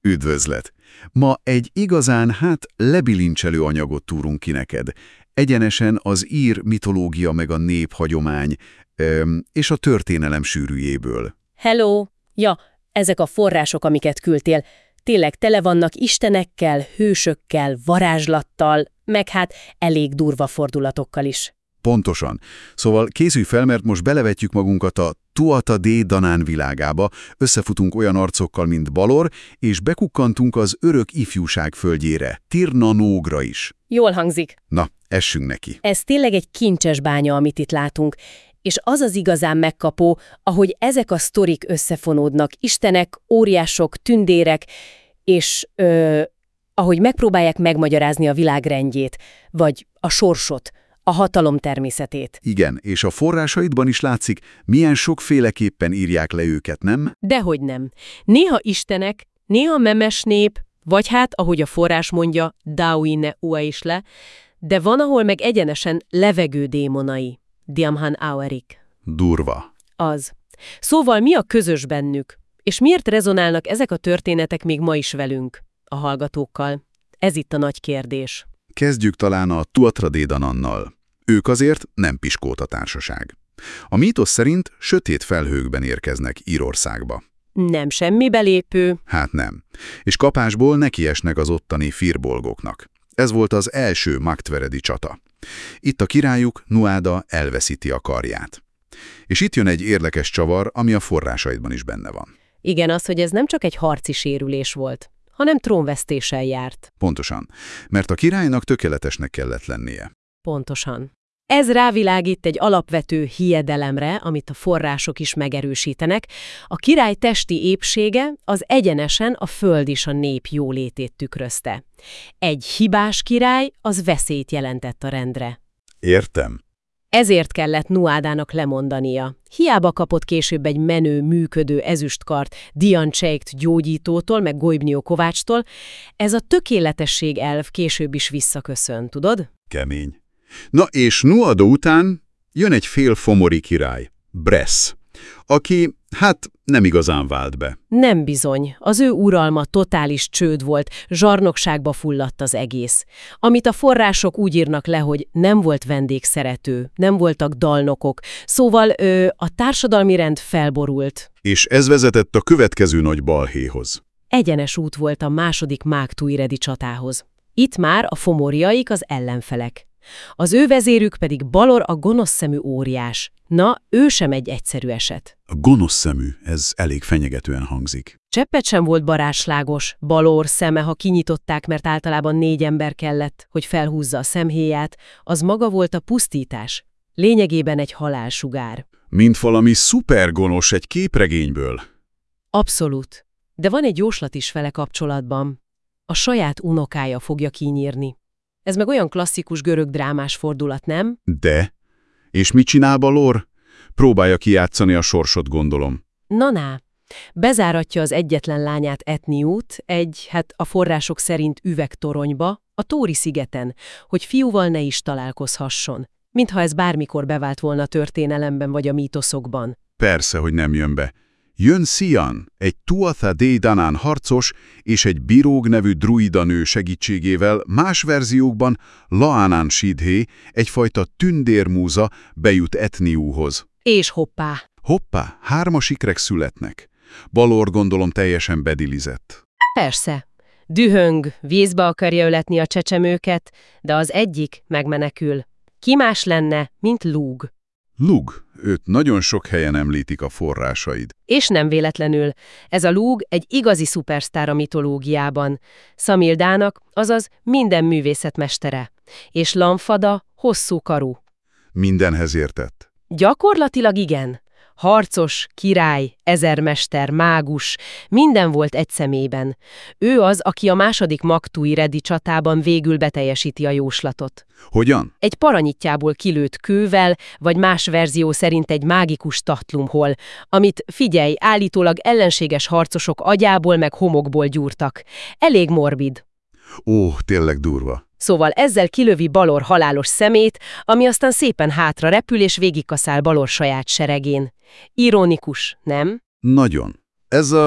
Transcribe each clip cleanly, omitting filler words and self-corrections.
Üdvözlet! Ma egy igazán, lebilincselő anyagot túrunk ki neked. Egyenesen az ír mitológia meg a néphagyomány és a történelem sűrűjéből. Hello! Ja, ezek a források, amiket küldtél, tényleg tele vannak istenekkel, hősökkel, varázslattal, meg elég durva fordulatokkal is. Pontosan. Szóval készülj fel, mert most belevetjük magunkat a Tuatha Dé Danann világába, összefutunk olyan arcokkal, mint Balor, és bekukkantunk az örök ifjúság földjére, Tir na Nógra is. Jól hangzik. Na, essünk neki. Ez tényleg egy kincses bánya, amit itt látunk, és az az igazán megkapó, ahogy ezek a sztorik összefonódnak, istenek, óriások, tündérek, és ahogy megpróbálják megmagyarázni a világ rendjét, vagy a sorsot, a hatalom természetét. Igen, és a forrásaidban is látszik, milyen sokféleképpen írják le őket, nem? Dehogy nem. Néha istenek, néha memes nép, vagy ahogy a forrás mondja, Dauine ua is le, de van, ahol meg egyenesen levegő démonai. Diamhan Auerik. Durva. Az. Szóval mi a közös bennük? És miért rezonálnak ezek a történetek még ma is velünk, a hallgatókkal? Ez itt a nagy kérdés. Kezdjük talán a Tuatha Dé Danannal. Ők azért nem piskóta társaság. A mítosz szerint sötét felhőkben érkeznek Írországba. Nem semmi belépő. Hát nem. És kapásból nekiesnek az ottani firbolgoknak. Ez volt az első magtveredi csata. Itt a királyuk, Nuada elveszíti a karját. És itt jön egy érdekes csavar, ami a forrásaidban is benne van. Igen, az, hogy ez nem csak egy harci sérülés volt, hanem trónvesztéssel járt. Pontosan, mert a királynak tökéletesnek kellett lennie. Pontosan. Ez rávilágít egy alapvető hiedelemre, amit a források is megerősítenek. A király testi épsége az egyenesen a föld és a nép jólétét tükrözte. Egy hibás király az veszélyt jelentett a rendre. Értem. Ezért kellett Nuadának lemondania. Hiába kapott később egy menő, működő ezüstkart Dian Csékt gyógyítótól, meg Goibniu Kovácstól. Ez a tökéletesség elv később is visszaköszön, tudod? Kemény. Na és Nuada után jön egy félfomori király, Bresz, aki, nem igazán vált be. Nem bizony. Az ő uralma totális csőd volt, zsarnokságba fulladt az egész. Amit a források úgy írnak le, hogy nem volt vendégszerető, nem voltak dalnokok, szóval a társadalmi rend felborult. És ez vezetett a következő nagy balhéhoz. Egyenes út volt a második mágtuiredi csatához. Itt már a fomoriaik az ellenfelek. Az ő vezérük pedig Balor a gonosz szemű óriás. Na, ő sem egy egyszerű eset. A gonosz szemű, ez elég fenyegetően hangzik. Cseppet sem volt barátságos. Balor szeme, ha kinyitották, mert általában 4 ember kellett, hogy felhúzza a szemhéját, az maga volt a pusztítás. Lényegében egy halálsugár. Mint valami szupergonosz egy képregényből. Abszolút. De van egy jóslat is vele kapcsolatban. A saját unokája fogja kinyírni. Ez meg olyan klasszikus görög drámás fordulat, nem? De? És mit csinál Balor? Próbálja kijátszani a sorsot, gondolom. Na, bezáratja az egyetlen lányát Etniút a források szerint üvegtoronyba, a Tóri-szigeten, hogy fiúval ne is találkozhasson, mintha ez bármikor bevált volna a történelemben vagy a mítoszokban. Persze, hogy nem jön be. Jön Sian, egy Tuatha Dé Danann harcos és egy Birog nevű druidanő segítségével, más verziókban Laanan Sidhé, egyfajta tündérmúza bejut Etniúhoz. És hoppá! Hoppá, 3 ikrek születnek. Balor gondolom teljesen bedilizett. Persze. Dühöng, vízbe akarja öletni a csecsemőket, de az egyik megmenekül. Ki más lenne, mint Lugh? Lugh, őt nagyon sok helyen említik a forrásaid. És nem véletlenül. Ez a Lugh egy igazi szupersztár a mitológiában. Szamildának, azaz minden művészet mestere. És Lamfada hosszú karú. Mindenhez értett. Gyakorlatilag igen. Harcos, király, ezermester, mágus, minden volt egy személyben. Ő az, aki a második magtuiredi csatában végül beteljesíti a jóslatot. Hogyan? Egy paranyitjából kilőtt kővel, vagy más verzió szerint egy mágikus tattlumhol, amit, figyelj, állítólag ellenséges harcosok agyából meg homokból gyúrtak. Elég morbid. Ó, tényleg durva. Szóval ezzel kilövi Balor halálos szemét, ami aztán szépen hátra repül és végigkaszál Balor saját seregén. Ironikus, nem? Nagyon. Ez a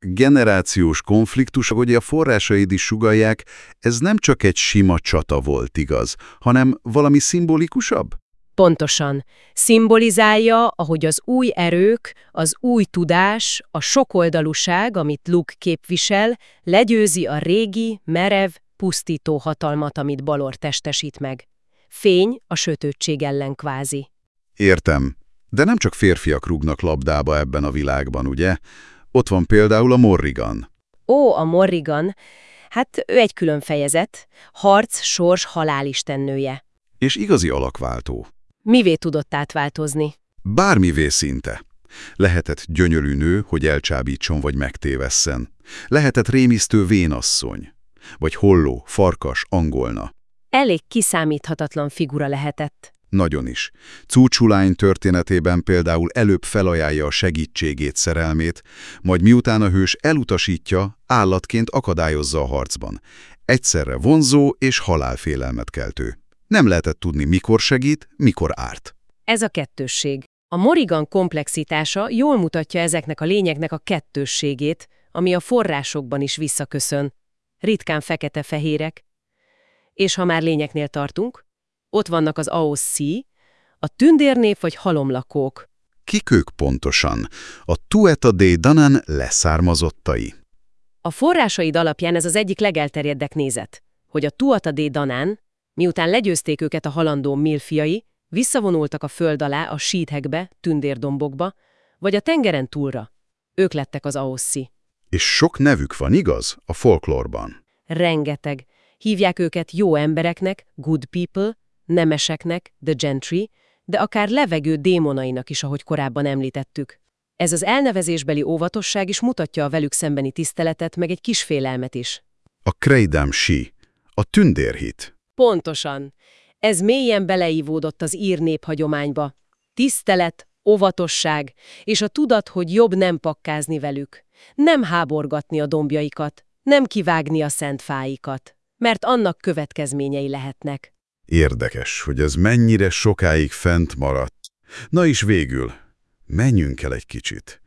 generációs konfliktus, ahogy a forrásaid is sugallják, ez nem csak egy sima csata volt, igaz, hanem valami szimbolikusabb? Pontosan. Szimbolizálja, ahogy az új erők, az új tudás, a sokoldalúság, amit Luke képvisel, legyőzi a régi, merev, pusztító hatalmat, amit Balor testesít meg. Fény a sötőtség ellen kvázi. Értem, de nem csak férfiak rúgnak labdába ebben a világban, ugye? Ott van például a Morrigan. Ó, a Morrigan, hát ő egy külön fejezet, harc, sors, halál istennője. És igazi alakváltó. Mivé tudott átváltozni? Bármivé szinte. Lehetett gyönyörű nő, hogy elcsábítson vagy megtévesszen. Lehetett rémisztő vénasszony. Vagy holló, farkas, angolna. Elég kiszámíthatatlan figura lehetett. Nagyon is. Cúcsulány történetében például előbb felajánlja a segítségét, szerelmét, majd miután a hős elutasítja, állatként akadályozza a harcban. Egyszerre vonzó és halálfélelmet keltő. Nem lehetett tudni, mikor segít, mikor árt. Ez a kettősség. A Morrigan komplexitása jól mutatja ezeknek a lényeknek a kettősségét, ami a forrásokban is visszaköszön. Ritkán fekete-fehérek. És ha már lényeknél tartunk, ott vannak az AOC, a tündérnép vagy halomlakók. Kik ők pontosan? A Tuatha Dé Danann leszármazottai. A forrásaid alapján ez az egyik legelterjedtebb nézet, hogy a Tuatha Dé Danann, miután legyőzték őket a halandó Milfiai, visszavonultak a föld alá a síthekbe, tündérdombokba, vagy a tengeren túlra. Ők lettek az AOC. És sok nevük van, igaz? A folklórban. Rengeteg. Hívják őket jó embereknek, good people, nemeseknek, the gentry, de akár levegő démonainak is, ahogy korábban említettük. Ez az elnevezésbeli óvatosság is mutatja a velük szembeni tiszteletet, meg egy kis félelmet is. A Creedam Sí, a tündérhit. Pontosan. Ez mélyen beleívódott az ír néphagyományba. Tisztelet, óvatosság, és a tudat, hogy jobb nem pakkázni velük. Nem háborgatni a dombjaikat, nem kivágni a szent fáikat, mert annak következményei lehetnek. Érdekes, hogy ez mennyire sokáig fent maradt. Na és végül, menjünk el egy kicsit.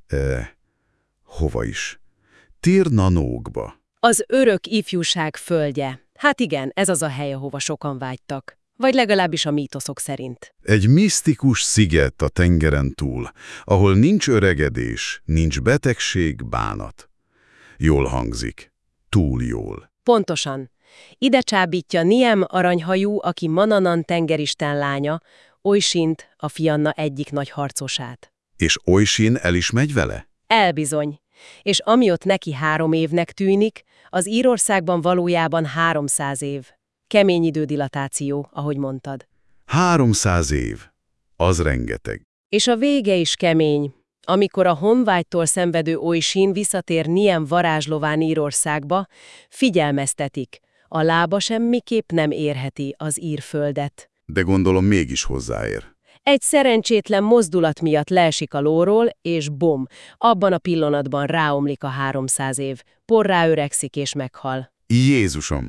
Hova is? Tir na Nógba. Az örök ifjúság földje. Hát igen, ez az a hely, ahova sokan vágytak. Vagy legalábbis a mítoszok szerint. Egy misztikus sziget a tengeren túl, ahol nincs öregedés, nincs betegség, bánat. Jól hangzik. Túl jól. Pontosan. Ide csábítja Niem aranyhajú, aki Manannan tengeristen lánya, Oisint, a Fianna egyik nagy harcosát. És Oisin el is megy vele? Elbizony. És ami ott neki 3 évnek tűnik, az Írországban valójában 300 év. Kemény idődilatáció, ahogy mondtad. 300 év. Az rengeteg. És a vége is kemény. Amikor a honvágytól szenvedő Oisin visszatér Niem varázslován Írországba, figyelmeztetik, a lába semmiképp nem érheti az írföldet. De gondolom mégis hozzáér. Egy szerencsétlen mozdulat miatt leesik a lóról, és bom, abban a pillanatban ráomlik a 300 év, porrá öregszik és meghal. Jézusom!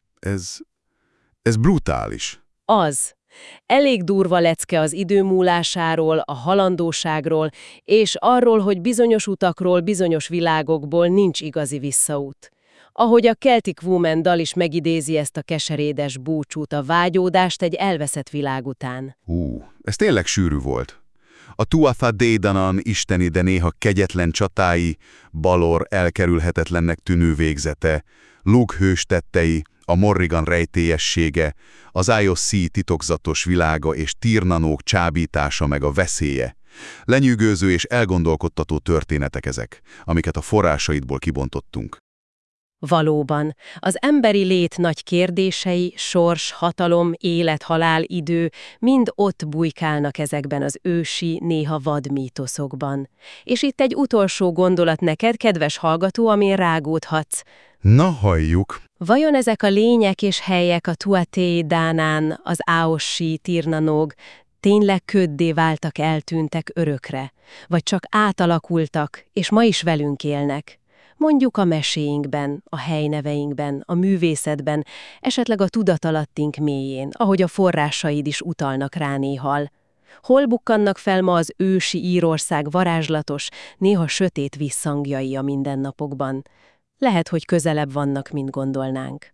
Ez brutális. Az. Elég durva lecke az idő múlásáról, a halandóságról, és arról, hogy bizonyos utakról, bizonyos világokból nincs igazi visszaút. Ahogy a Celtic Woman dal is megidézi ezt a keserédes búcsút, a vágyódást egy elveszett világ után. Ez tényleg sűrű volt. A Tuatha Dé Danann isteni, de néha kegyetlen csatái, Balor elkerülhetetlennek tűnő végzete, Luke hős tettei, a Morrigan rejtélyessége, az AOC titokzatos világa és Tir na Nóg csábítása meg a veszélye. Lenyűgöző és elgondolkodtató történetek ezek, amiket a forrásaidból kibontottunk. Valóban, az emberi lét nagy kérdései, sors, hatalom, élet, halál, idő mind ott bujkálnak ezekben az ősi, néha vad mítoszokban. És itt egy utolsó gondolat neked, kedves hallgató, amin rágódhatsz. Na, halljuk! Vajon ezek a lények és helyek a Tuatha Dé Danann, az AOC, Tir na Nóg tényleg köddé váltak, eltűntek örökre? Vagy csak átalakultak, és ma is velünk élnek? Mondjuk a meséinkben, a helyneveinkben, a művészetben, esetleg a tudatalattink mélyén, ahogy a forrásaid is utalnak rá néhal. Hol bukkannak fel ma az ősi Írország varázslatos, néha sötét visszhangjai a mindennapokban? Lehet, hogy közelebb vannak, mint gondolnánk.